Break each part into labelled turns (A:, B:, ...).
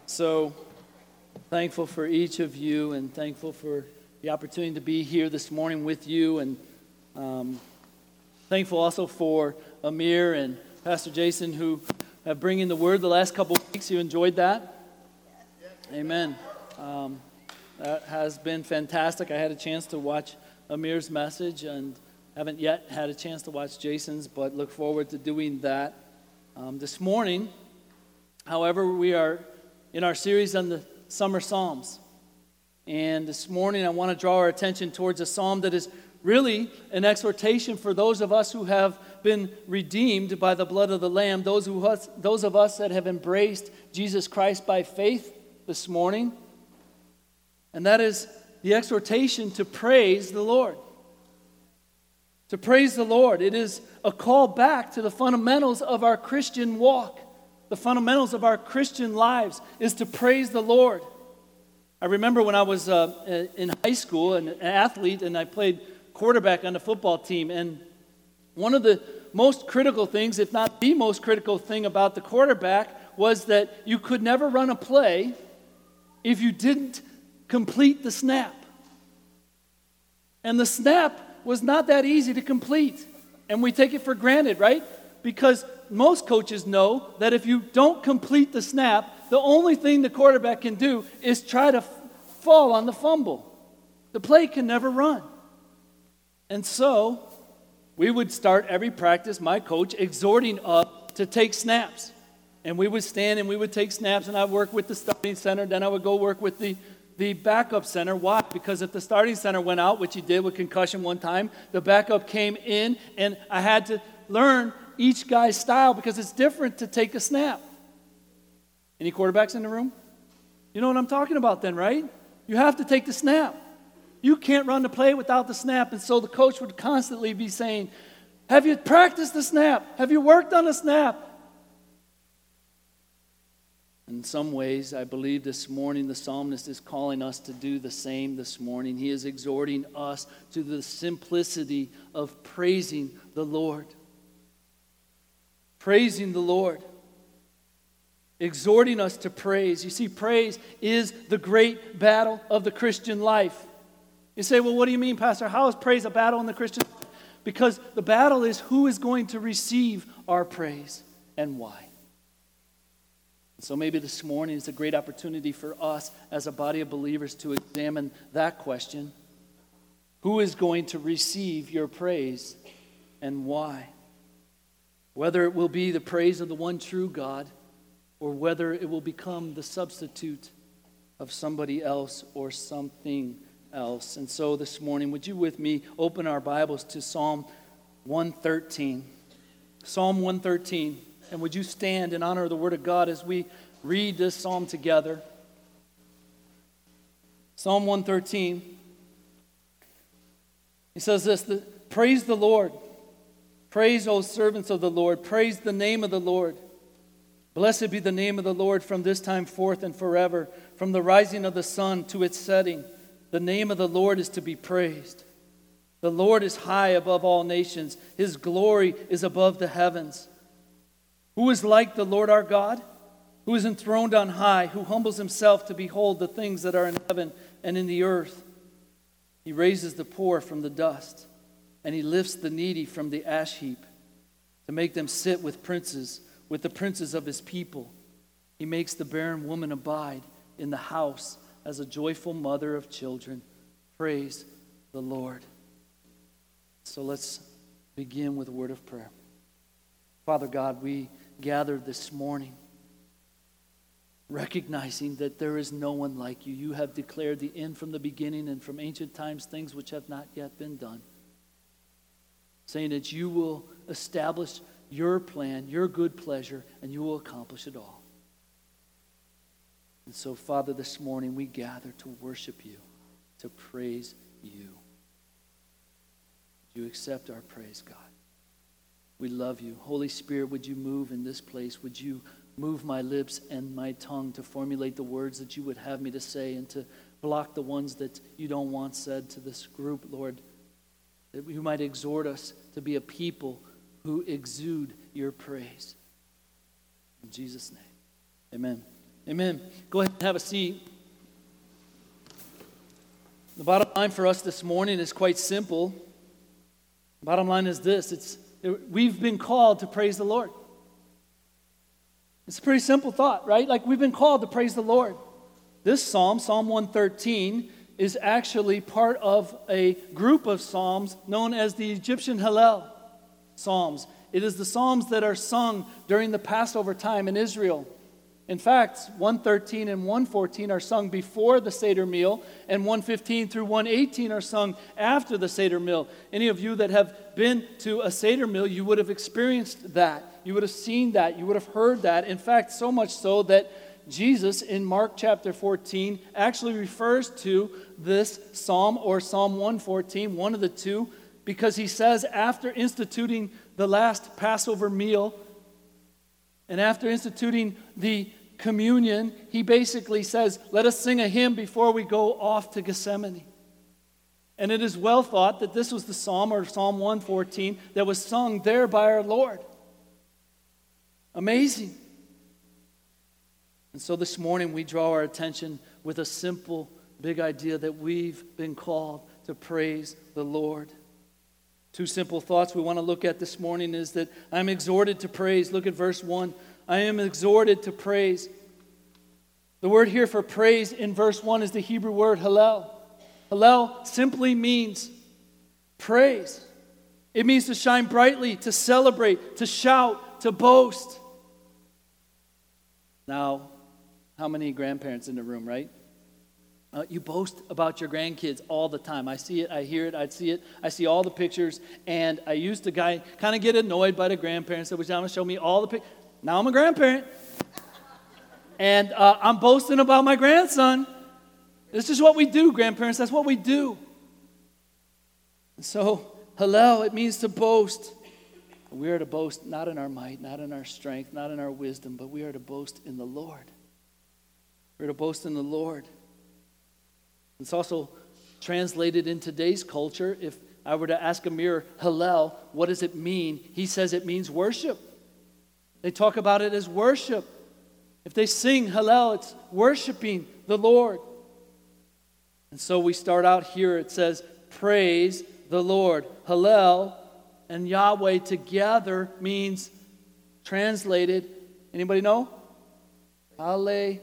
A: So thankful for each of you and thankful for the opportunity to be here this morning with you, and thankful also for Amir and Pastor Jason who have bringing the word the last couple of weeks. You enjoyed that? Amen. That has been fantastic. I had a chance to watch Amir's message and haven't yet had a chance to watch Jason's, but look forward to doing that. This morning, however, we are in our series on the Summer Psalms. And this morning I want to draw our attention towards a psalm that is really an exhortation for those of us who have been redeemed by the blood of the Lamb, those of us that have embraced Jesus Christ by faith this morning. And that is the exhortation to praise the Lord. To praise the Lord. It is a call back to the fundamentals of our Christian walk. The fundamentals of our Christian lives is to praise the Lord. I remember when I was in high school, an athlete, and I played quarterback on the football team. And one of the most critical things, if not the most critical thing about the quarterback, was that you could never run a play if you didn't complete the snap. And the snap was not that easy to complete. And we take it for granted, right? Because most coaches know that if you don't complete the snap, the only thing the quarterback can do is try to fall on the fumble. The play can never run. And so, we would start every practice, my coach, exhorting us to take snaps. And we would stand and we would take snaps, and I'd work with the starting center, then I would go work with the backup center. Why? Because if the starting center went out, which he did with concussion one time, the backup came in, and I had to learn each guy's style because it's different to take a snap. Any quarterbacks in the room? You know what I'm talking about then, right? You have to take the snap. You can't run the play without the snap, and so the coach would constantly be saying, have you practiced the snap? Have you worked on the snap? In some ways, I believe this morning the psalmist is calling us to do the same this morning. He is exhorting us to the simplicity of praising the Lord. Praising the Lord. Exhorting us to praise. You see, praise is the great battle of the Christian life. You say, well, what do you mean, Pastor? How is praise a battle in the Christian life? Because the battle is who is going to receive our praise and why. So maybe this morning is a great opportunity for us as a body of believers to examine that question. Who is going to receive your praise and why? Whether it will be the praise of the one true God or whether it will become the substitute of somebody else or something else. And so this morning, would you with me open our Bibles to Psalm 113? Psalm 113. And would you stand in honor of the Word of God as we read this psalm together? Psalm 113. He says this, praise the Lord. Praise, O servants of the Lord. Praise the name of the Lord. Blessed be the name of the Lord from this time forth and forever. From the rising of the sun to its setting, the name of the Lord is to be praised. The Lord is high above all nations. His glory is above the heavens. Who is like the Lord our God, who is enthroned on high, who humbles himself to behold the things that are in heaven and in the earth? He raises the poor from the dust, and he lifts the needy from the ash heap to make them sit with princes, with the princes of his people. He makes the barren woman abide in the house as a joyful mother of children. Praise the Lord. So let's begin with a word of prayer. Father God, we gathered this morning recognizing that there is no one like you. You have declared the end from the beginning and from ancient times things which have not yet been done. Saying that you will establish your plan, your good pleasure, and you will accomplish it all. And so, Father, this morning we gather to worship you, to praise you. Would you accept our praise, God? We love you. Holy Spirit, would you move in this place? Would you move my lips and my tongue to formulate the words that you would have me to say and to block the ones that you don't want said to this group, Lord, that you might exhort us to be a people who exude your praise. In Jesus' name, amen. Amen. Go ahead and have a seat. The bottom line for us this morning is quite simple. The bottom line is this. We've been called to praise the Lord. It's a pretty simple thought, right? Like, we've been called to praise the Lord. This psalm, Psalm 113, is actually part of a group of psalms known as the Egyptian Hallel Psalms. It is the psalms that are sung during the Passover time in Israel. In fact, 113 and 114 are sung before the Seder meal, and 115 through 118 are sung after the Seder meal. Any of you that have been to a Seder meal, you would have experienced that. You would have seen that. You would have heard that. In fact, so much so that Jesus in Mark chapter 14 actually refers to this psalm, or Psalm 114, one of the two, because he says after instituting the last Passover meal and after instituting the communion, he basically says, let us sing a hymn before we go off to Gethsemane. And it is well thought that this was the psalm, or Psalm 114, that was sung there by our Lord. Amazing. And so this morning we draw our attention with a simple, big idea that we've been called to praise the Lord. Two simple thoughts we want to look at this morning is that I'm exhorted to praise. Look at verse 1. I am exhorted to praise. The word here for praise in verse 1 is the Hebrew word hallel. Hallel simply means praise. It means to shine brightly, to celebrate, to shout, to boast. Now, how many grandparents in the room, right? You boast about your grandkids all the time. I see it, I hear it, I see it. I see all the pictures, and I used to kind of get annoyed by the grandparents that was going to show me all the pictures. Now I'm a grandparent, and I'm boasting about my grandson. This is what we do, grandparents. That's what we do. And so, hallel, it means to boast. We are to boast not in our might, not in our strength, not in our wisdom, but we are to boast in the Lord. We're to boast in the Lord. It's also translated in today's culture. If I were to ask Amir, hallel, what does it mean? He says it means worship. They talk about it as worship. If they sing hallel, it's worshiping the Lord. And so we start out here. It says, praise the Lord. Hallel and Yahweh together means, translated, anybody know? Hallelujah.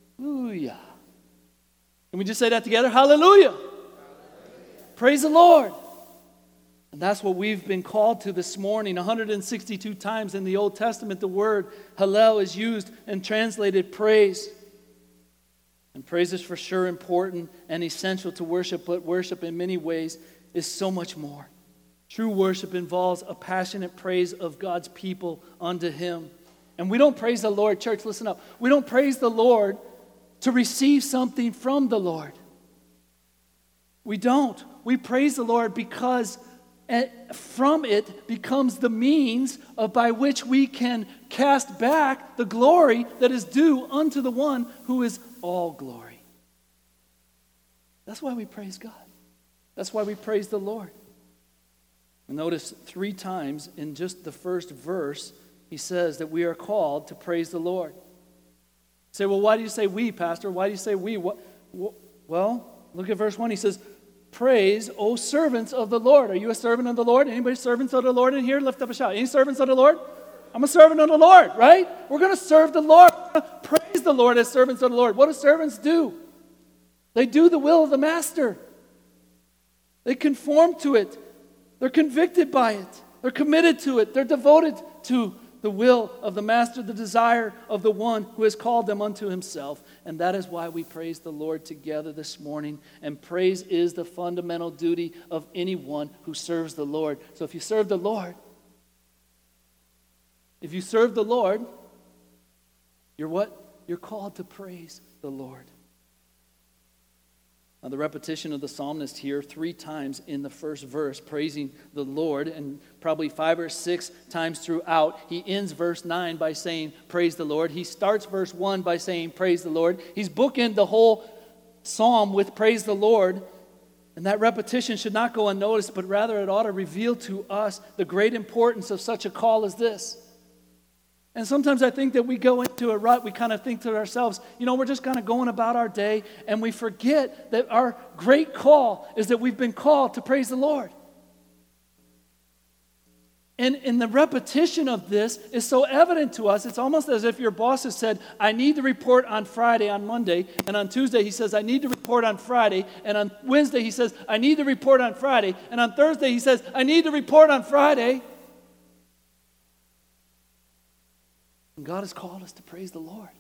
A: Can we just say that together? Hallelujah. Hallelujah. Praise the Lord. And that's what we've been called to this morning. 162 times in the Old Testament, the word hallel is used and translated praise. And praise is for sure important and essential to worship, but worship in many ways is so much more. True worship involves a passionate praise of God's people unto Him. And we don't praise the Lord, church, listen up. We don't praise the Lord to receive something from the Lord. We don't. We praise the Lord because from it becomes the means by which we can cast back the glory that is due unto the one who is all glory. That's why we praise God. That's why we praise the Lord. Notice 3 times in just the first verse, he says that we are called to praise the Lord. You say, well, why do you say we, Pastor? Why do you say we? Well, look at verse 1. He says, praise, O servants of the Lord. Are you a servant of the Lord? Anybody servants of the Lord in here? Lift up a shout. Any servants of the Lord? I'm a servant of the Lord, right? We're going to serve the Lord. We're going to praise the Lord as servants of the Lord. What do servants do? They do the will of the master. They conform to it. They're convicted by it. They're committed to it. They're devoted to the will of the master, the desire of the one who has called them unto himself. And that is why we praise the Lord together this morning. And praise is the fundamental duty of anyone who serves the Lord. So if you serve the Lord, you're what? You're called to praise the Lord. Now, the repetition of the psalmist here 3 times in the first verse, praising the Lord, and probably 5 or 6 times throughout. He ends verse 9 by saying, praise the Lord. He starts verse 1 by saying, praise the Lord. He's bookended the whole psalm with praise the Lord. And that repetition should not go unnoticed, but rather it ought to reveal to us the great importance of such a call as this. And sometimes I think that we go into a rut, we kind of think to ourselves, we're just kind of going about our day, and we forget that our great call is that we've been called to praise the Lord. And the repetition of this is so evident to us, it's almost as if your boss has said, I need to report on Friday, on Monday, and on Tuesday he says, I need to report on Friday, and on Wednesday he says, I need to report on Friday, and on Thursday he says, I need to report on Friday. And God has called us to praise the Lord.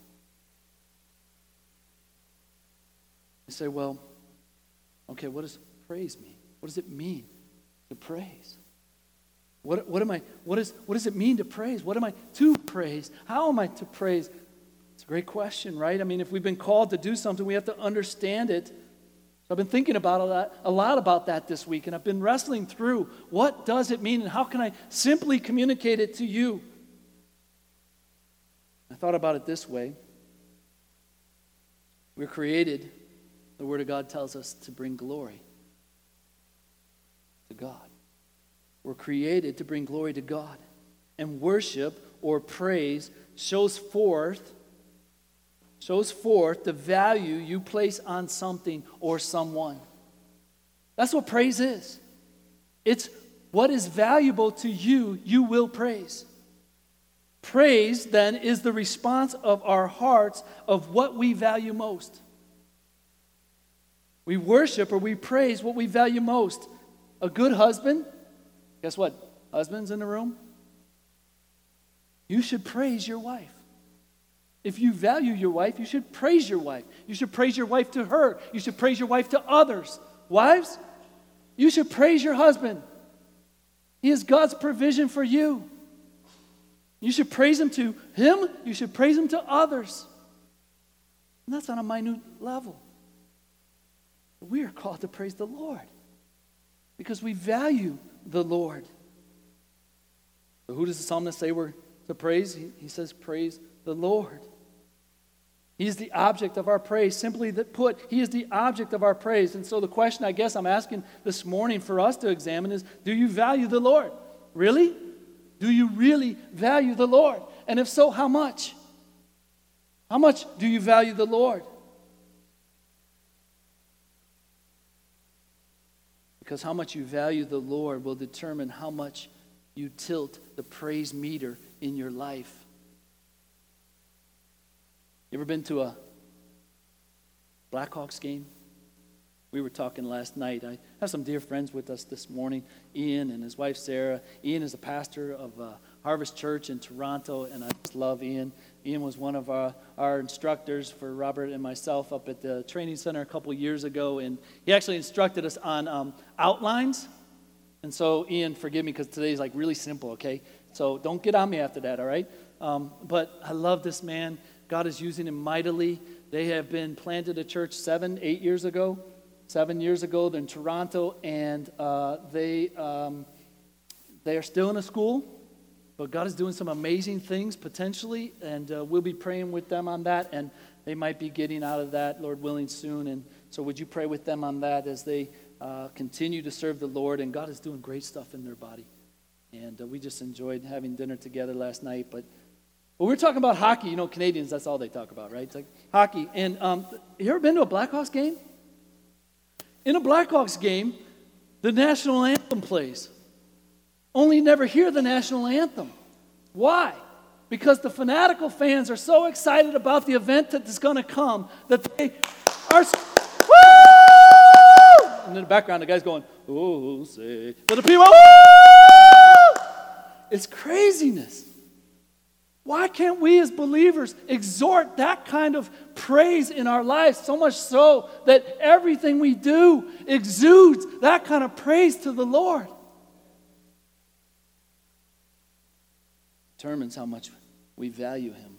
A: You say, well, okay, what does praise mean? What does it mean to praise? What does it mean to praise? What am I to praise? How am I to praise? It's a great question, right? I mean, if we've been called to do something, we have to understand it. So I've been thinking about a lot about that this week, and I've been wrestling through what does it mean and how can I simply communicate it to you? I thought about it this way. We're created, the Word of God tells us, to bring glory to God. We're created to bring glory to God. And worship or praise shows forth the value you place on something or someone. That's what praise is. It's what is valuable to you, you will praise. Praise, then, is the response of our hearts of what we value most. We worship or we praise what we value most. A good husband, guess what? Husbands in the room? You should praise your wife. If you value your wife, you should praise your wife. You should praise your wife to her. You should praise your wife to others. Wives, you should praise your husband. He is God's provision for you. You should praise him to him. You should praise him to others. And that's on a minute level. But we are called to praise the Lord because we value the Lord. So who does the psalmist say we're to praise? He says, praise the Lord. He is the object of our praise. Simply put, he is the object of our praise. And so the question I guess I'm asking this morning for us to examine is, do you value the Lord? Really? Do you really value the Lord? And if so, how much? How much do you value the Lord? Because how much you value the Lord will determine how much you tilt the praise meter in your life. You ever been to a Blackhawks game? We were talking last night. I have some dear friends with us this morning, Ian and his wife Sarah. Ian is a pastor of Harvest Church in Toronto, and I just love Ian. Ian was one of our instructors for Robert and myself up at the training center a couple years ago, and he actually instructed us on outlines. And so, Ian, forgive me because today's like really simple, okay? So don't get on me after that, all right? But I love this man. God is using him mightily. They have been planted a church 7 years ago in Toronto, and they are still in a school, but God is doing some amazing things potentially, and we'll be praying with them on that, and they might be getting out of that, Lord willing, soon. And so would you pray with them on that as they continue to serve the Lord, and God is doing great stuff in their body. And we just enjoyed having dinner together last night, but we're talking about hockey. Canadians, that's all they talk about, right? It's like hockey. And you ever been to a Blackhawks game? In a Blackhawks game, the national anthem plays. Only never hear the national anthem. Why? Because the fanatical fans are so excited about the event that is going to come that they are, woo! And in the background, the guy's going, oh, say. But the people, woo! It's craziness. Why can't we as believers exhort that kind of praise in our lives, so much so that everything we do exudes that kind of praise to the Lord? Determines how much we value him.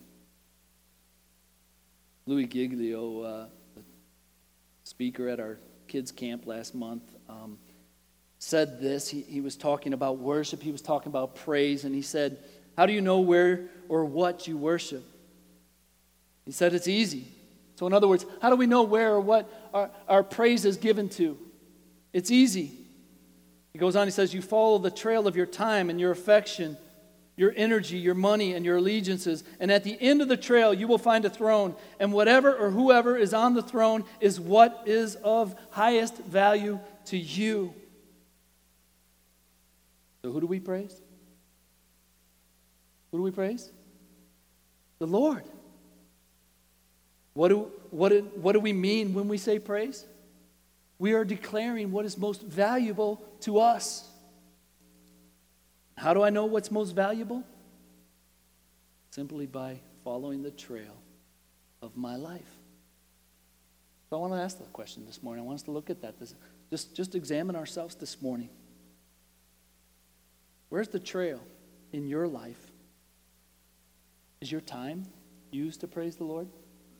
A: Louis Giglio, the speaker at our kids' camp last month, said this. He was talking about worship. He was talking about praise, and he said, how do you know where or what you worship? He said it's easy. So in other words, how do we know where or what our praise is given to? It's easy. He goes on, he says, you follow the trail of your time and your affection your energy, your money, and your allegiances. And at the end of the trail, you will find a throne. And whatever or whoever is on the throne is what is of highest value to you. So who do we praise? Who do we praise? The Lord. What do we mean when we say praise? We are declaring what is most valuable to us. How do I know what's most valuable? Simply by following the trail of my life. So I want to ask that question this morning. I want us to look at that. Just examine ourselves this morning. Where's the trail in your life? Is your time used to praise the Lord?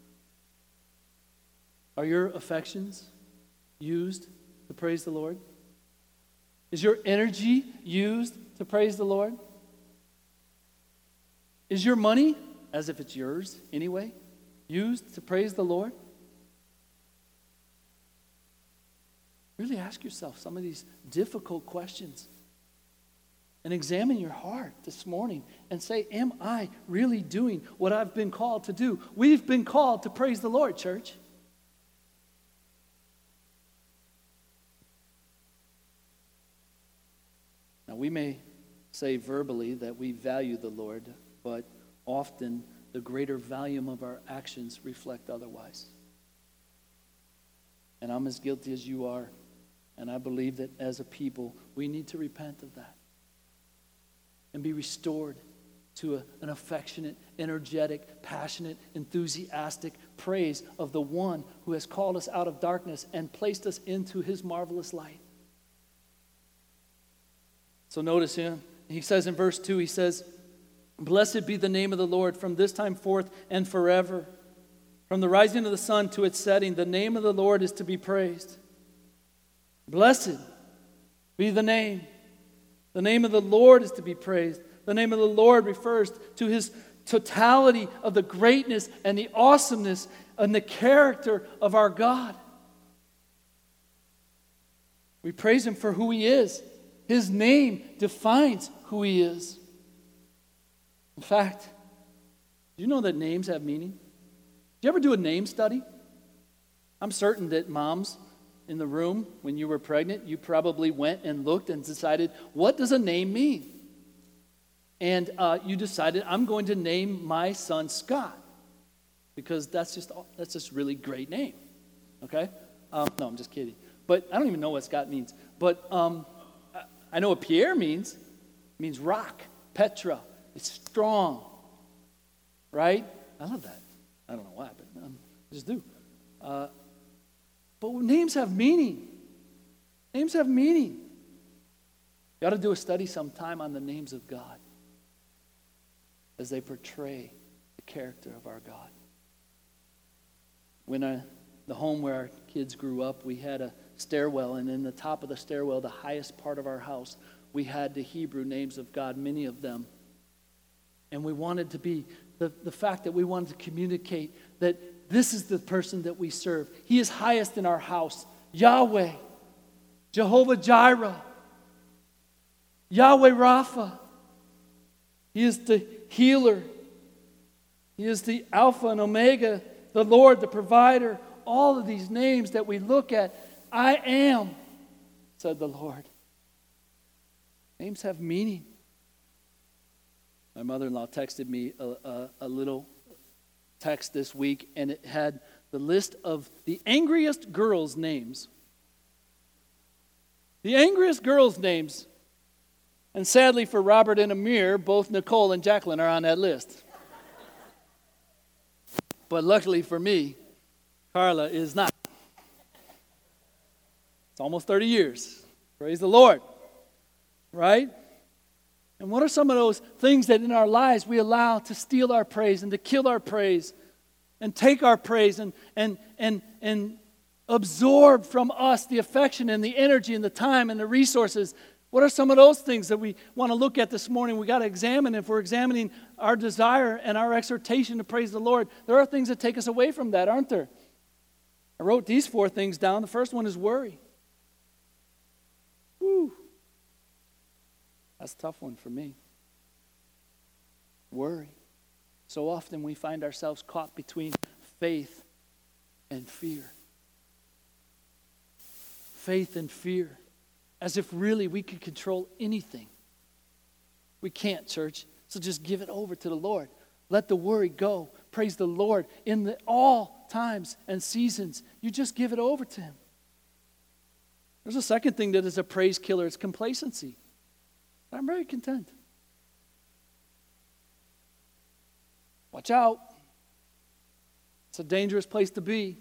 A: Are your affections used to praise the Lord? Is your energy used to praise the Lord? Is your money, as if it's yours anyway, used to praise the Lord? Really ask yourself some of these difficult questions and examine your heart this morning and say, am I really doing what I've been called to do? We've been called to praise the Lord, church. Now, we may say verbally that we value the Lord, but often the greater volume of our actions reflect otherwise. And I'm as guilty as you are, and I believe that as a people, we need to repent of that and be restored to an affectionate, energetic, passionate, enthusiastic praise of the one who has called us out of darkness and placed us into his marvelous light. So notice him. He says in verse 2, he says, blessed be the name of the Lord from this time forth and forever. From the rising of the sun to its setting, the name of the Lord is to be praised. Blessed be the name. The name of the Lord is to be praised. The name of the Lord refers to his totality of the greatness and the awesomeness and the character of our God. We praise him for who he is. His name defines who he is. In fact, do you know that names have meaning? Did you ever do a name study? I'm certain that moms in the room, when you were pregnant, you probably went and looked and decided, what does a name mean? And you decided, I'm going to name my son Scott, because that's just really great name. Okay? No, I'm just kidding. But I don't even know what Scott means. But I know what Pierre means. It means rock, Petra. It's strong. Right? I love that. I don't know why, but I just do. But names have meaning. Names have meaning. You ought to do a study sometime on the names of God as they portray the character of our God. When the home where our kids grew up, we had a stairwell, and in the top of the stairwell, the highest part of our house, we had the Hebrew names of God, many of them. And we wanted to be, the fact that we wanted to communicate that this is the person that we serve. He is highest in our house. Yahweh, Jehovah Jireh, Yahweh Rapha. He is the healer. He is the Alpha and Omega, the Lord, the provider. All of these names that we look at, I am, said the Lord. Names have meaning. My mother-in-law texted me a little text this week, and it had the list of the angriest girls' names. The angriest girls' names. And sadly for Robert and Amir, both Nicole and Jacqueline are on that list. But luckily for me, Carla is not. It's almost 30 years. Praise the Lord. Right? And what are some of those things that in our lives we allow to steal our praise and to kill our praise and take our praise and absorb from us the affection and the energy and the time and the resources? What are some of those things that we want to look at this morning? We got to examine. If we're examining our desire and our exhortation to praise the Lord, there are things that take us away from that, aren't there? I wrote these 4 things down. The first one is worry. Woo. That's a tough one for me. Worry. So often we find ourselves caught between faith and fear. Faith and fear. As if really we could control anything. We can't, church. So just give it over to the Lord. Let the worry go. Praise the Lord in all times and seasons. You just give it over to Him. There's a second thing that is a praise killer. It's complacency. I'm very content. Watch out. It's a dangerous place to be.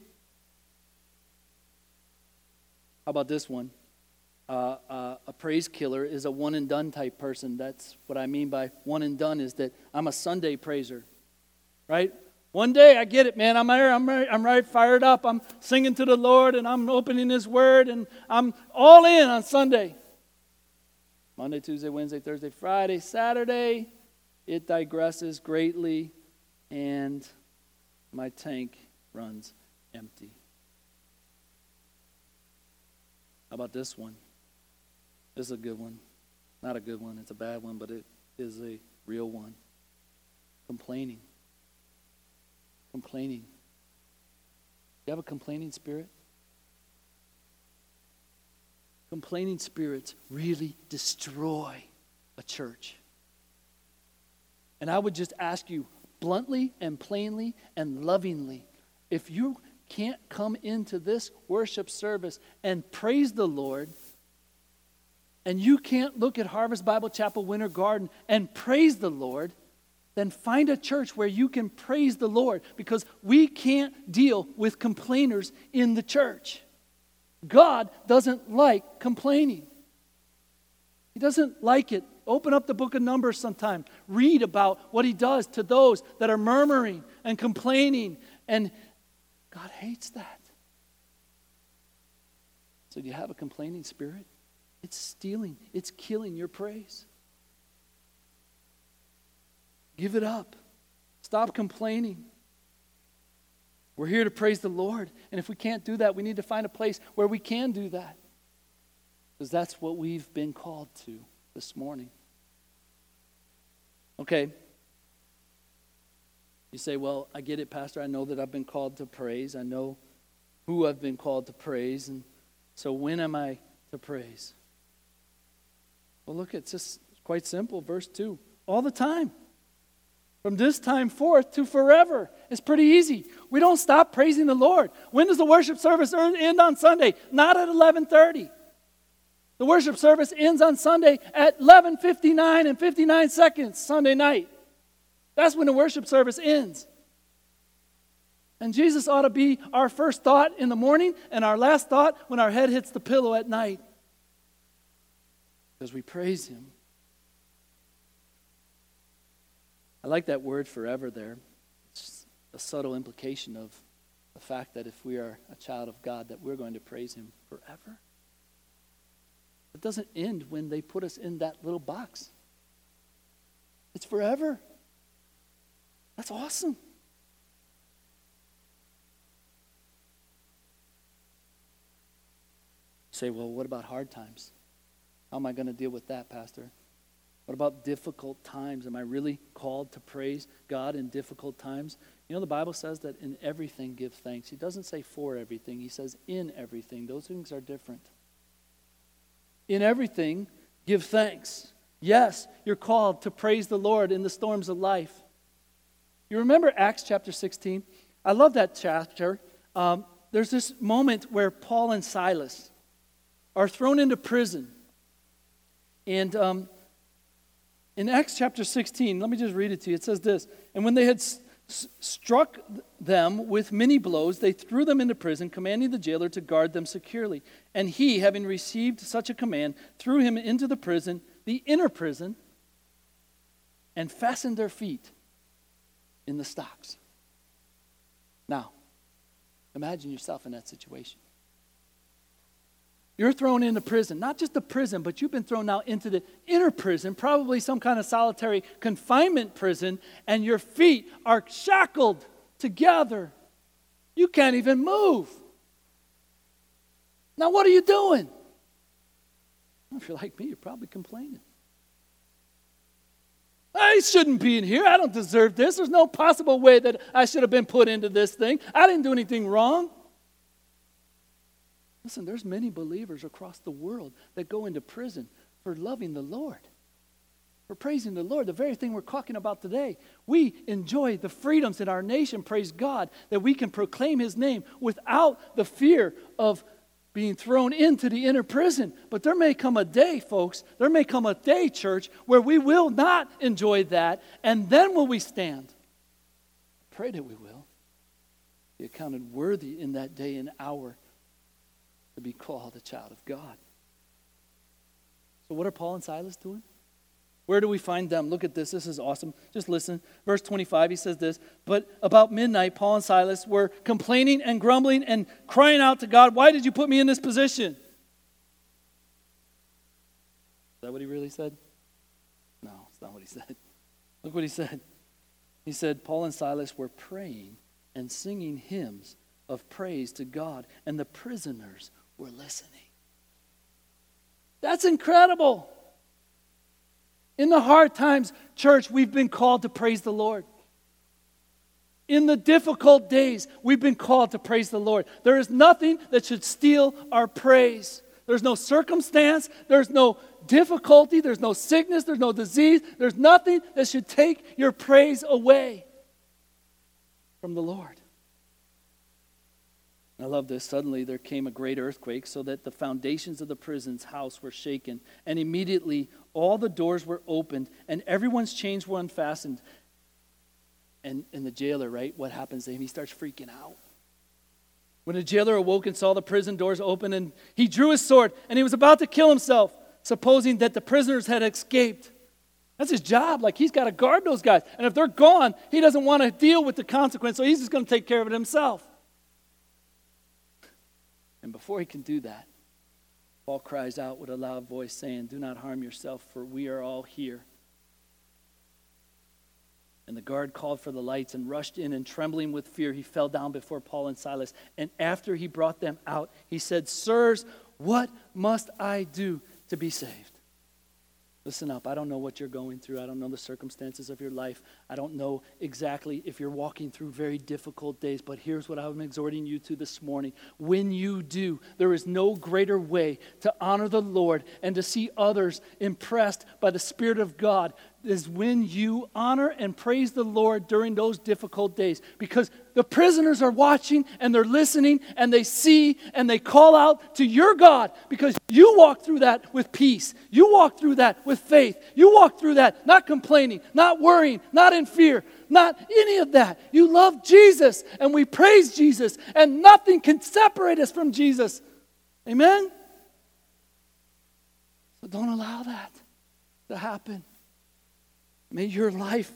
A: How about this one? A praise killer is a one and done type person. That's what I mean by one and done, is that I'm a Sunday praiser, right? One day I get it, man. I'm right fired up. I'm singing to the Lord and I'm opening His Word and I'm all in on Sunday. Monday, Tuesday, Wednesday, Thursday, Friday, Saturday, it digresses greatly and my tank runs empty. How about this one? This is a good one. Not a good one, it's a bad one, but it is a real one. Complaining. Complaining. You have a complaining spirit? Complaining spirits really destroy a church. And I would just ask you bluntly and plainly and lovingly, if you can't come into this worship service and praise the Lord, and you can't look at Harvest Bible Chapel Winter Garden and praise the Lord, then find a church where you can praise the Lord, because we can't deal with complainers in the church. God doesn't like complaining. He doesn't like it. Open up the book of Numbers sometime. Read about what He does to those that are murmuring and complaining, and God hates that. So do you have a complaining spirit? It's stealing. It's killing your praise. Give it up. Stop complaining. We're here to praise the Lord. And if we can't do that, we need to find a place where we can do that. Because that's what we've been called to this morning. Okay. You say, well, I get it, Pastor. I know that I've been called to praise. I know who I've been called to praise. And so when am I to praise? Well, look, it's just quite simple. Verse 2. All the time. From this time forth to forever. It's pretty easy. We don't stop praising the Lord. When does the worship service end on Sunday? Not at 11:30. The worship service ends on Sunday at 11:59 and 59 seconds Sunday night. That's when the worship service ends. And Jesus ought to be our first thought in the morning and our last thought when our head hits the pillow at night. Because we praise Him. I like that word forever there. It's a subtle implication of the fact that if we are a child of God, that we're going to praise Him forever. It doesn't end when they put us in that little box. It's forever. That's awesome. You say, well, what about hard times? How am I going to deal with that, Pastor? What about difficult times? Am I really called to praise God in difficult times? You know, the Bible says that in everything give thanks. He doesn't say for everything. He says in everything. Those things are different. In everything, give thanks. Yes, you're called to praise the Lord in the storms of life. You remember Acts chapter 16? I love that chapter. There's this moment where Paul and Silas are thrown into prison. And in Acts chapter 16, let me just read it to you. It says this, and when they had struck them with many blows, they threw them into prison, commanding the jailer to guard them securely. And he, having received such a command, threw him into the prison, the inner prison, and fastened their feet in the stocks. Now, imagine yourself in that situation. You're thrown into prison, not just the prison, but you've been thrown now into the inner prison, probably some kind of solitary confinement prison, and your feet are shackled together. You can't even move. Now, what are you doing? If you're like me, you're probably complaining. I shouldn't be in here. I don't deserve this. There's no possible way that I should have been put into this thing. I didn't do anything wrong. Listen, there's many believers across the world that go into prison for loving the Lord, for praising the Lord, the very thing we're talking about today. We enjoy the freedoms in our nation, praise God, that we can proclaim His name without the fear of being thrown into the inner prison. But there may come a day, folks, there may come a day, church, where we will not enjoy that, and then will we stand? I pray that we will be accounted worthy in that day and hour to be called a child of God. So what are Paul and Silas doing? Where do we find them? Look at this. This is awesome. Just listen. Verse 25, he says this. But about midnight, Paul and Silas were complaining and grumbling and crying out to God, "Why did you put me in this position?" Is that what he really said? No, it's not what he said. Look what he said. He said, Paul and Silas were praying and singing hymns of praise to God, and the prisoners were listening. That's incredible. In the hard times, church, we've been called to praise the Lord. In the difficult days, we've been called to praise the Lord. There is nothing that should steal our praise. There's no circumstance, there's no difficulty, there's no sickness, there's no disease, there's nothing that should take your praise away from the Lord. I love this. Suddenly there came a great earthquake, so that the foundations of the prison's house were shaken. And immediately all the doors were opened, and everyone's chains were unfastened. And the jailer, right, what happens to him? He starts freaking out. When the jailer awoke and saw the prison doors open, and he drew his sword, and he was about to kill himself, supposing that the prisoners had escaped. That's his job. Like, he's got to guard those guys. And if they're gone, he doesn't want to deal with the consequence, so he's just going to take care of it himself. And before he can do that, Paul cries out with a loud voice, saying, "Do not harm yourself, for we are all here." And the guard called for the lights and rushed in, and trembling with fear, he fell down before Paul and Silas. And after he brought them out, he said, "Sirs, what must I do to be saved?" Listen up. I don't know what you're going through. I don't know the circumstances of your life. I don't know exactly if you're walking through very difficult days. But here's what I'm exhorting you to this morning. When you do, there is no greater way to honor the Lord and to see others impressed by the Spirit of God is when you honor and praise the Lord during those difficult days. Because the prisoners are watching and they're listening and they see and they call out to your God, because you walk through that with peace. You walk through that with faith. You walk through that not complaining, not worrying, not in fear, not any of that. You love Jesus and we praise Jesus, and nothing can separate us from Jesus. Amen? So don't allow that to happen. May your life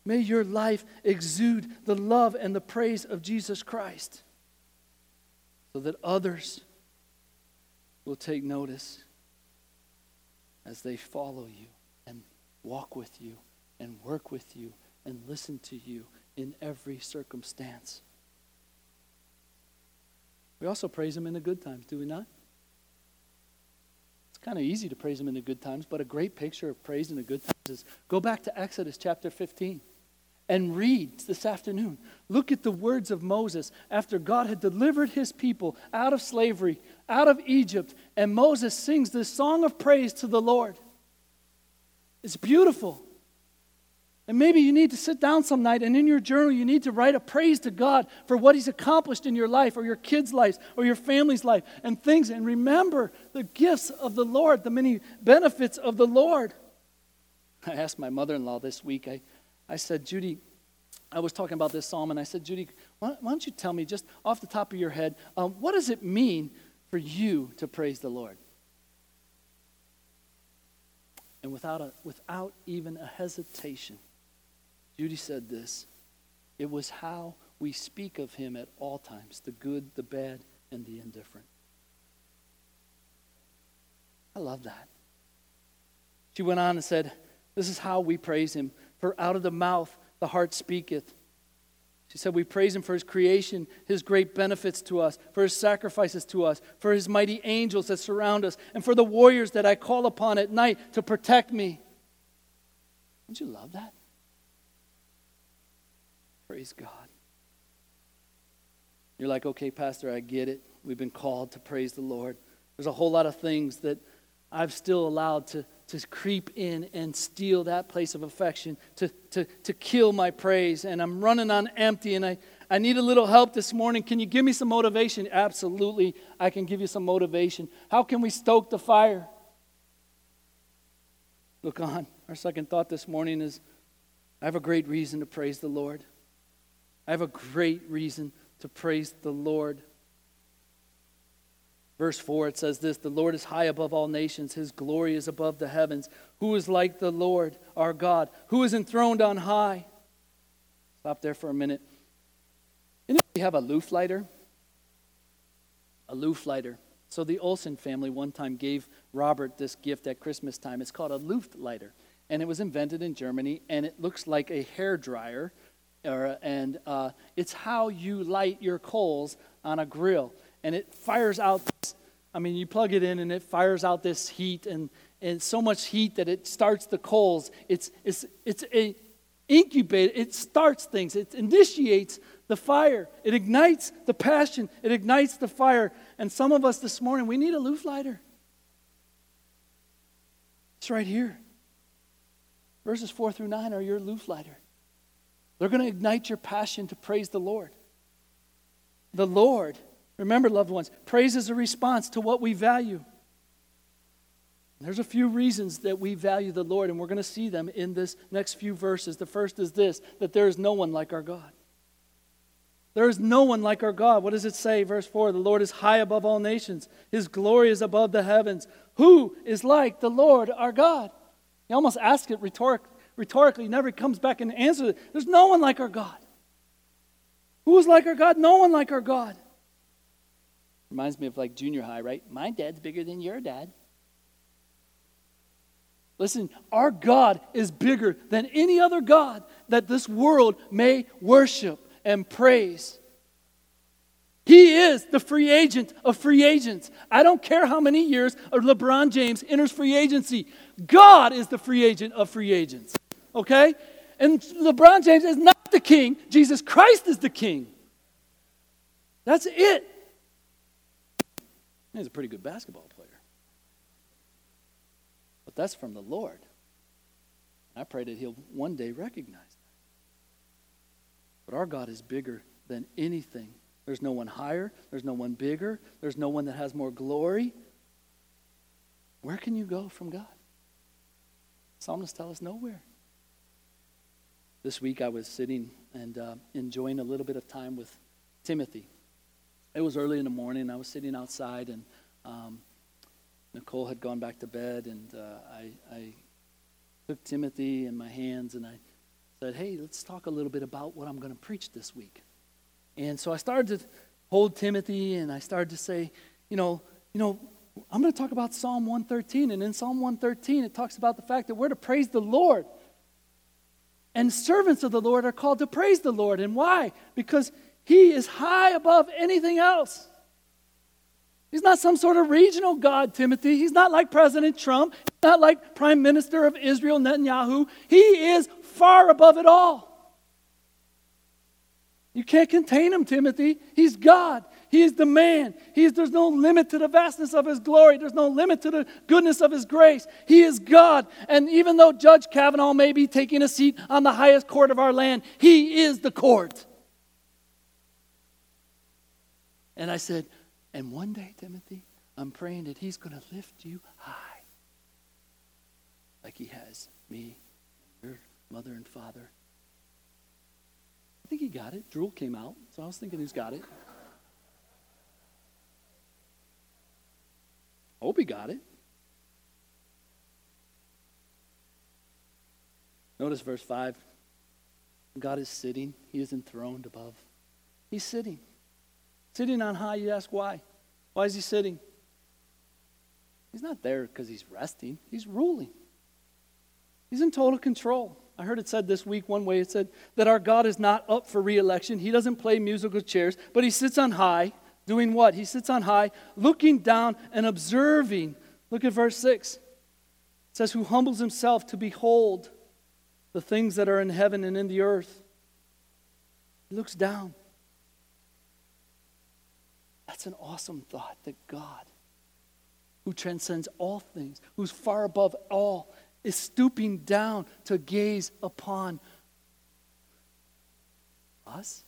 A: exude the love and the praise of Jesus Christ, so that others will take notice as they follow you and walk with you and work with you and listen to you in every circumstance. We also praise Him in the good times, do we not? It's kind of easy to praise Him in the good times, but a great picture of praise in the good times is go back to Exodus chapter 15 and read this afternoon. Look at the words of Moses after God had delivered His people out of slavery, out of Egypt, and Moses sings this song of praise to the Lord. It's beautiful. And maybe you need to sit down some night and in your journal you need to write a praise to God for what He's accomplished in your life or your kids' lives or your family's life and things. And remember the gifts of the Lord, the many benefits of the Lord. I asked my mother-in-law this week, I said, Judy, I was talking about this psalm, and I said, Judy, why don't you tell me just off the top of your head, what does it mean for you to praise the Lord? And without even a hesitation, Judy said this: it was how we speak of Him at all times, the good, the bad, and the indifferent. I love that. She went on and said, this is how we praise Him. For out of the mouth the heart speaketh. She said we praise Him for His creation, His great benefits to us, for His sacrifices to us, for His mighty angels that surround us, and for the warriors that I call upon at night to protect me. Don't you love that? Praise God. You're like, okay, Pastor, I get it. We've been called to praise the Lord. There's a whole lot of things that I've still allowed to creep in and steal that place of affection, to kill my praise, and I'm running on empty, and I need a little help this morning. Can you give me some motivation? Absolutely, I can give you some motivation. How can we stoke the fire? Look on. Our second thought this morning is, I have a great reason to praise the Lord. I have a great reason to praise the Lord. Verse 4, it says this, the Lord is high above all nations. His glory is above the heavens. Who is like the Lord, our God? Who is enthroned on high? Stop there for a minute. We have a loaf lighter. A loaf lighter. So the Olsen family one time gave Robert this gift at Christmas time. It's called a loaf lighter. And it was invented in Germany, and it looks like a hair dryer. And it's how you light your coals on a grill. And it fires out this, you plug it in and it fires out this heat and so much heat that it starts the coals. It's a incubator. It starts things. It initiates the fire. It ignites the passion. It ignites the fire. And some of us this morning, we need a loaf lighter. It's right here. Verses 4 through 9 are your loaf lighter. They're going to ignite your passion to praise the Lord. The Lord. Remember, loved ones, praise is a response to what we value. There's a few reasons that we value the Lord, and we're going to see them in this next few verses. The first is this, that there is no one like our God. There is no one like our God. What does it say? Verse 4, the Lord is high above all nations. His glory is above the heavens. Who is like the Lord our God? He almost asks it rhetorically. He never comes back and answers it. There's no one like our God. Who is like our God? No one like our God. Reminds me of like junior high, right? My dad's bigger than your dad. Listen, our God is bigger than any other God that this world may worship and praise. He is the free agent of free agents. I don't care how many years LeBron James enters free agency. God is the free agent of free agents. Okay? And LeBron James is not the king. Jesus Christ is the king. That's it. He's a pretty good basketball player. But that's from the Lord. I pray that he'll one day recognize that. But our God is bigger than anything. There's no one higher. There's no one bigger. There's no one that has more glory. Where can you go from God? Psalmists tell us nowhere. This week I was sitting and enjoying a little bit of time with Timothy. It was early in the morning. I was sitting outside, and Nicole had gone back to bed, and I took Timothy in my hands, and I said, hey, let's talk a little bit about what I'm going to preach this week. And so I started to hold Timothy, and I started to say, I'm going to talk about Psalm 113, and in Psalm 113, it talks about the fact that we're to praise the Lord. And servants of the Lord are called to praise the Lord. And why? Because He is high above anything else. He's not some sort of regional God, Timothy. He's not like President Trump. He's not like Prime Minister of Israel, Netanyahu. He is far above it all. You can't contain him, Timothy. He's God. He is the man. There's no limit to the vastness of His glory. There's no limit to the goodness of His grace. He is God. And even though Judge Kavanaugh may be taking a seat on the highest court of our land, He is the court. And I said, and one day, Timothy, I'm praying that He's going to lift you high. Like He has me, your mother and father. I think he got it. Drool came out, so I was thinking he's got it. Hope he got it. Notice verse 5. God is sitting. He is enthroned above. He's sitting. Sitting on high, you ask why? Why is He sitting? He's not there because He's resting. He's ruling. He's in total control. I heard it said this week one way. It said that our God is not up for re-election. He doesn't play musical chairs, but He sits on high. Doing what? He sits on high, looking down and observing. Look at verse 6. It says, who humbles Himself to behold the things that are in heaven and in the earth. He looks down. That's an awesome thought, that God, who transcends all things, who's far above all, is stooping down to gaze upon us.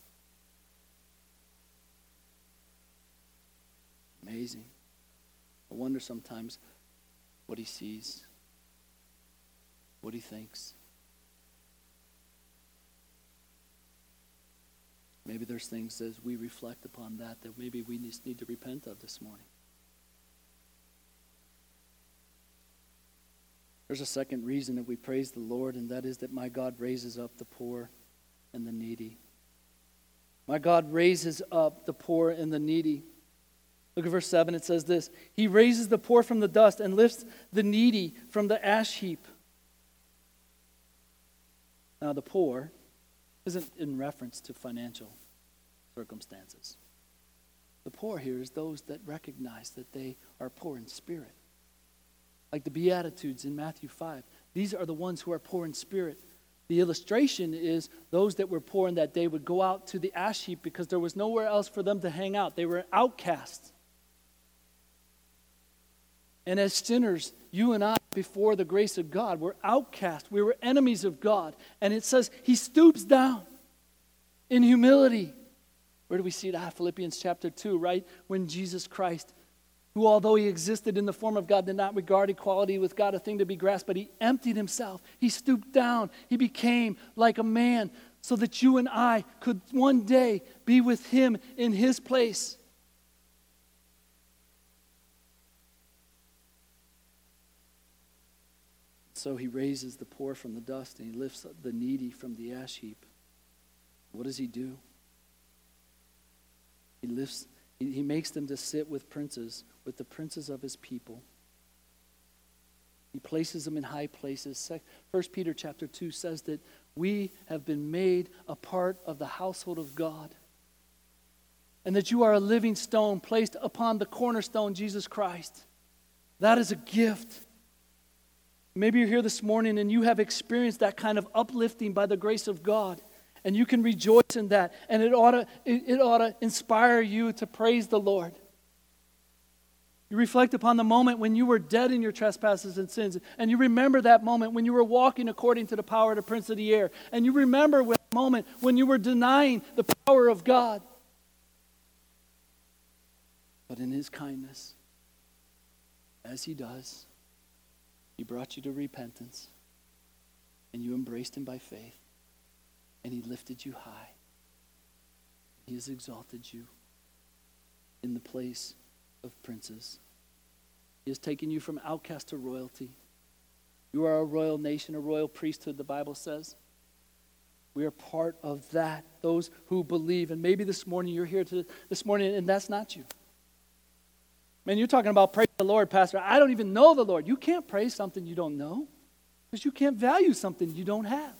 A: Amazing. I wonder sometimes what he sees, what he thinks. Maybe there's things as we reflect upon that maybe we just need to repent of this morning. There's a second reason that we praise the Lord, and that is that my God raises up the poor and the needy. My God raises up the poor and the needy. Look at verse 7, it says this: He raises the poor from the dust and lifts the needy from the ash heap. Now the poor isn't in reference to financial circumstances. The poor here is those that recognize that they are poor in spirit. Like the Beatitudes in Matthew 5. These are the ones who are poor in spirit. The illustration is those that were poor in that day would go out to the ash heap because there was nowhere else for them to hang out. They were outcasts. And as sinners, you and I, before the grace of God, were outcasts. We were enemies of God. And it says he stoops down in humility. Where do we see that? Philippians chapter 2, right? When Jesus Christ, who although he existed in the form of God, did not regard equality with God a thing to be grasped, but he emptied himself. He stooped down. He became like a man so that you and I could one day be with him in his place. So he raises the poor from the dust and he lifts the needy from the ash heap. What does he do? He makes them to sit with princes, with the princes of his people. He places them in high places. 1 Peter chapter 2 says that we have been made a part of the household of God. And that you are a living stone placed upon the cornerstone, Jesus Christ. That is a gift. Maybe you're here this morning and you have experienced that kind of uplifting by the grace of God. And you can rejoice in that. And it ought to inspire you to praise the Lord. You reflect upon the moment when you were dead in your trespasses and sins. And you remember that moment when you were walking according to the power of the prince of the air. And you remember that moment when you were denying the power of God. But in his kindness, as he does, he brought you to repentance. And you embraced him by faith. And he lifted you high. He has exalted you in the place of princes. He has taken you from outcast to royalty. You are a royal nation, a royal priesthood, the Bible says. We are part of that, those who believe. And maybe this morning you're here this morning and that's not you. Man, you're talking about praise the Lord, Pastor. I don't even know the Lord. You can't praise something you don't know because you can't value something you don't have.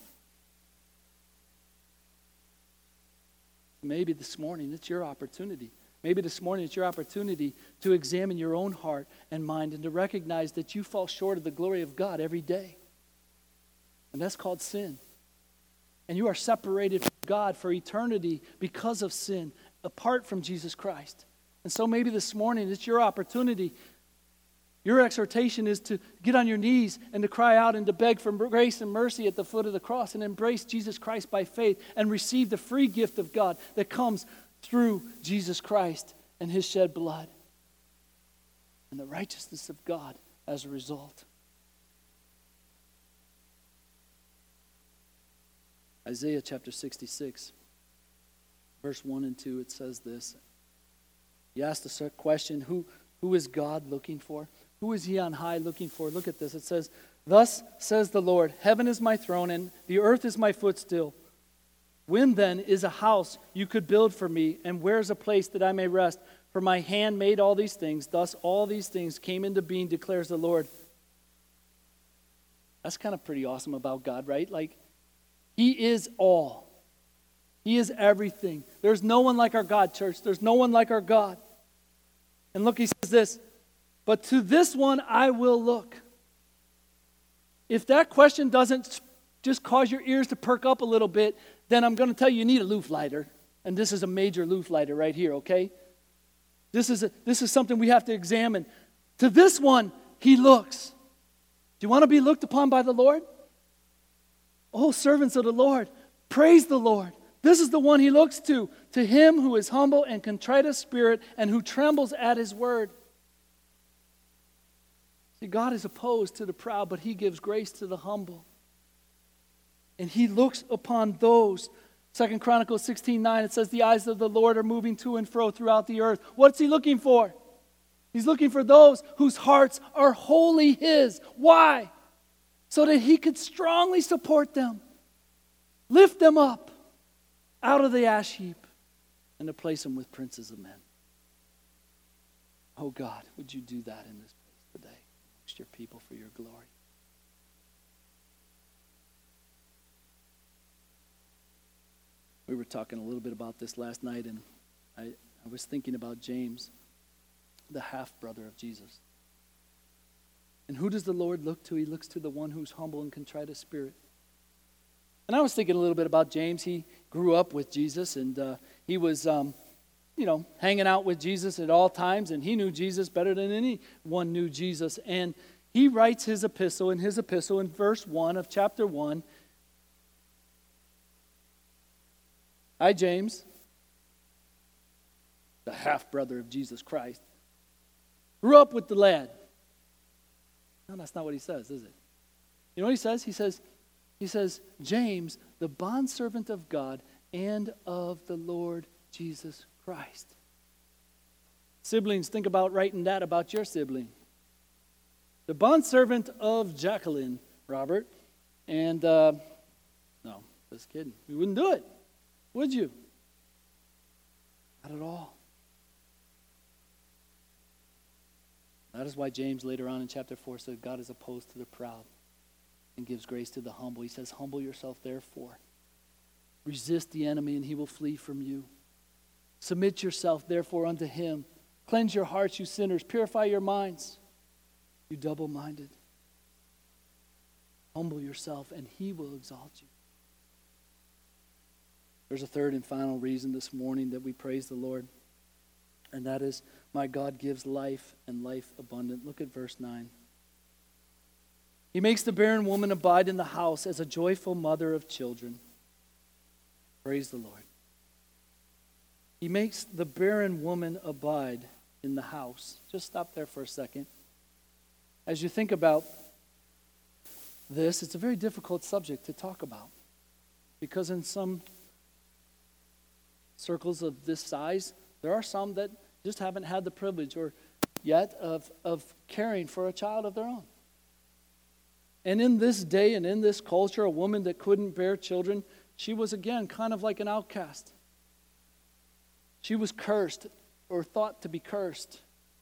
A: Maybe this morning it's your opportunity. Maybe this morning it's your opportunity to examine your own heart and mind and to recognize that you fall short of the glory of God every day. And that's called sin. And you are separated from God for eternity because of sin, apart from Jesus Christ. And so maybe this morning it's your opportunity. Your exhortation is to get on your knees and to cry out and to beg for grace and mercy at the foot of the cross and embrace Jesus Christ by faith and receive the free gift of God that comes through Jesus Christ and his shed blood and the righteousness of God as a result. Isaiah chapter 66, verse 1 and 2, it says this. You asked a question, who is God looking for? Who is he on high looking for? Look at this. It says, "Thus says the Lord, heaven is my throne and the earth is my footstool. When then is a house you could build for me, and where is a place that I may rest? For my hand made all these things. Thus all these things came into being, declares the Lord." That's kind of pretty awesome about God, right? Like, he is all. He is everything. There's no one like our God, church. There's no one like our God. And look, he says this, "But to this one I will look." If that question doesn't just cause your ears to perk up a little bit, then I'm going to tell you need a loop lighter. And this is a major loop lighter right here, okay? This is something we have to examine. To this one, he looks. Do you want to be looked upon by the Lord? Oh, servants of the Lord, praise the Lord. This is the one he looks to him who is humble and contrite of spirit and who trembles at his word. See, God is opposed to the proud, but he gives grace to the humble. And he looks upon those. 2 Chronicles 16:9, it says, the eyes of the Lord are moving to and fro throughout the earth. What's he looking for? He's looking for those whose hearts are wholly his. Why? So that he could strongly support them, lift them up out of the ash heap, and to place them with princes of men. Oh God, would you do that in this place today, amongst your people for your glory? We were talking a little bit about this last night, and I was thinking about James, the half-brother of Jesus. And who does the Lord look to? He looks to the one who's humble and contrite of spirit. And I was thinking a little bit about James. He grew up with Jesus, and he was, hanging out with Jesus at all times, and he knew Jesus better than anyone knew Jesus. And he writes his epistle in verse 1 of chapter 1. I, James, the half-brother of Jesus Christ, grew up with the lad. No, that's not what he says, is it? You know what he says? He says, James, the bondservant of God and of the Lord Jesus Christ. Siblings, think about writing that about your sibling. The bondservant of Jacqueline, Robert. And, no, just kidding. You wouldn't do it, would you? Not at all. That is why James later on in chapter 4 said, God is opposed to the proud and gives grace to the humble. He says, humble yourself therefore. Resist the enemy and he will flee from you. Submit yourself therefore unto him. Cleanse your hearts, you sinners. Purify your minds, you double-minded. Humble yourself and he will exalt you. There's a third and final reason this morning that we praise the Lord. And that is, my God gives life and life abundant. Look at verse 9. He makes the barren woman abide in the house as a joyful mother of children. Praise the Lord. He makes the barren woman abide in the house. Just stop there for a second. As you think about this, it's a very difficult subject to talk about. Because in some circles of this size, there are some that just haven't had the privilege or yet of caring for a child of their own. And in this day and in this culture, a woman that couldn't bear children, she was again kind of like an outcast. She was cursed or thought to be cursed.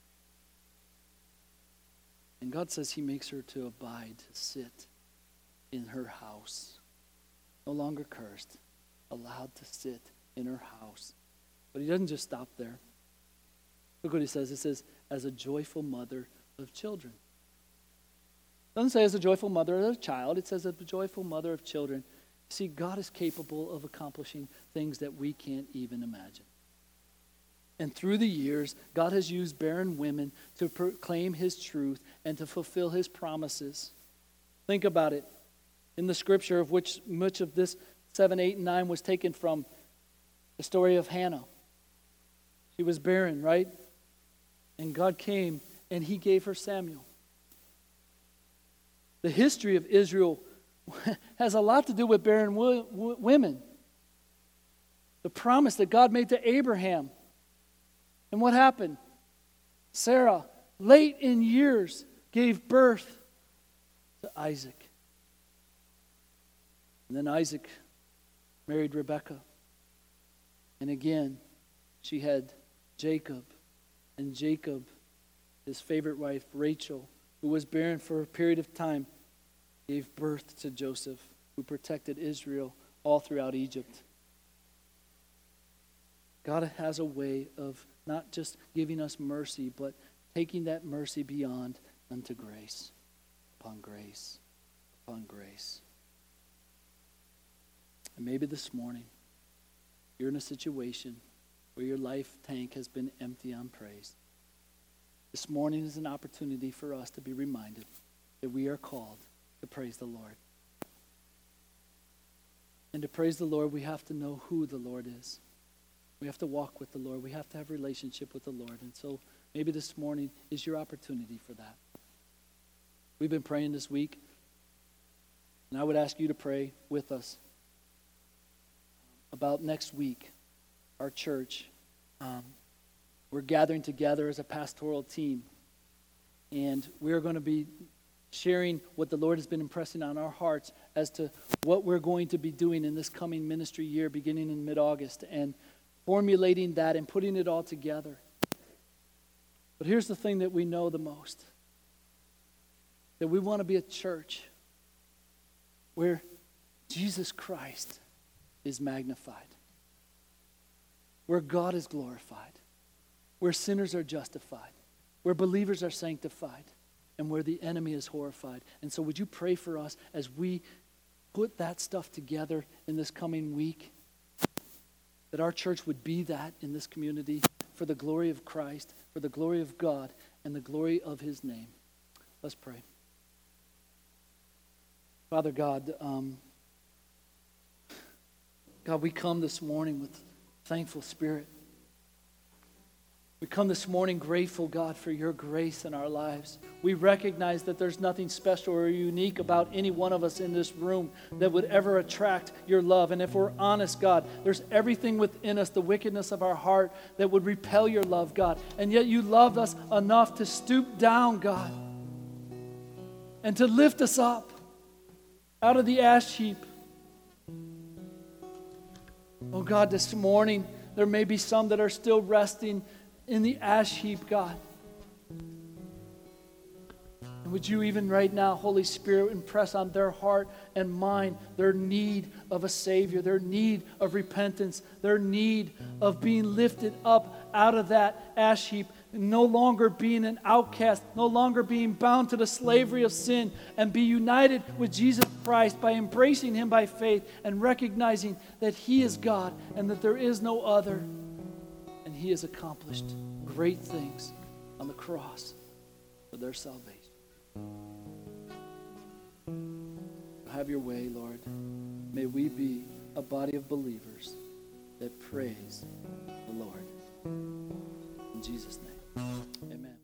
A: And God says he makes her to abide, to sit in her house. No longer cursed, allowed to sit in her house. But he doesn't just stop there. Look what he says. It says, as a joyful mother of children. It doesn't say as a joyful mother of a child. It says as a joyful mother of children. See, God is capable of accomplishing things that we can't even imagine. And through the years, God has used barren women to proclaim his truth and to fulfill his promises. Think about it. In the scripture of which much of this 7, 8, and 9 was taken from the story of Hannah. She was barren, right? And God came and he gave her Samuel. The history of Israel has a lot to do with barren women. The promise that God made to Abraham. And what happened? Sarah, late in years, gave birth to Isaac. And then Isaac married Rebekah. And again, she had Jacob. And Jacob, his favorite wife, Rachel, who was barren for a period of time, gave birth to Joseph, who protected Israel all throughout Egypt. God has a way of not just giving us mercy, but taking that mercy beyond unto grace, upon grace, upon grace. And maybe this morning, you're in a situation where your life tank has been empty on praise. This morning is an opportunity for us to be reminded that we are called to praise the Lord. And to praise the Lord, we have to know who the Lord is. We have to walk with the Lord. We have to have a relationship with the Lord. And so maybe this morning is your opportunity for that. We've been praying this week, and I would ask you to pray with us about next week, our church. We're gathering together as a pastoral team, and we're going to be sharing what the Lord has been impressing on our hearts as to what we're going to be doing in this coming ministry year beginning in mid-August, and formulating that and putting it all together. But here's the thing that we know the most, that we want to be a church where Jesus Christ is magnified, where God is glorified, where sinners are justified, where believers are sanctified, and where the enemy is horrified. And so would you pray for us as we put that stuff together in this coming week, that our church would be that in this community for the glory of Christ, for the glory of God, and the glory of his name. Let's pray. Father God, God, we come this morning with thankful spirit. We come this morning grateful, God, for your grace in our lives. We recognize that there's nothing special or unique about any one of us in this room that would ever attract your love. And if we're honest, God, there's everything within us, the wickedness of our heart, that would repel your love, God. And yet you loved us enough to stoop down, God, and to lift us up out of the ash heap. Oh God, this morning, there may be some that are still resting in the ash heap, God. And would you even right now, Holy Spirit, impress on their heart and mind their need of a Savior, their need of repentance, their need of being lifted up out of that ash heap, no longer being an outcast, no longer being bound to the slavery of sin, and be united with Jesus Christ by embracing him by faith and recognizing that he is God and that there is no other. And he has accomplished great things on the cross for their salvation. Have your way, Lord. May we be a body of believers that praise the Lord. In Jesus' name, amen.